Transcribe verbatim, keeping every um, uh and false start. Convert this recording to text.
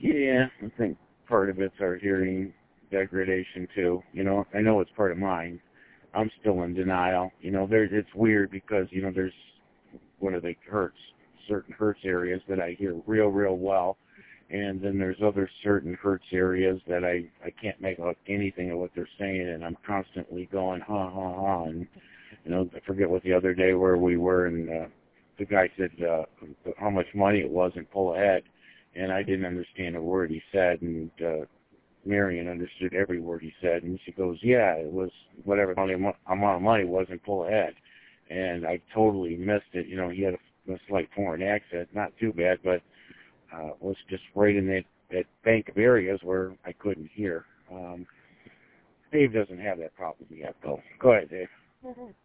Yeah, I think part of it's our hearing degradation too. You know, I know it's part of mine. I'm still in denial. You know, there it's weird because you know there's what are they hertz certain hertz areas that I hear real real well, and then there's other certain hertz areas that I I can't make out anything of what they're saying, and I'm constantly going ha ha ha. And you know, I forget what the other day where we were, and uh, the guy said uh, how much money it was and pull ahead, and I didn't understand a word he said, and uh, Marion understood every word he said, and she goes, yeah, it was whatever the amount of money was and pull ahead. And I totally missed it. You know, he had a, a slight foreign accent, not too bad, but uh, was just right in that, that bank of areas where I couldn't hear. Um, Dave doesn't have that problem yet, though. Go ahead, Dave.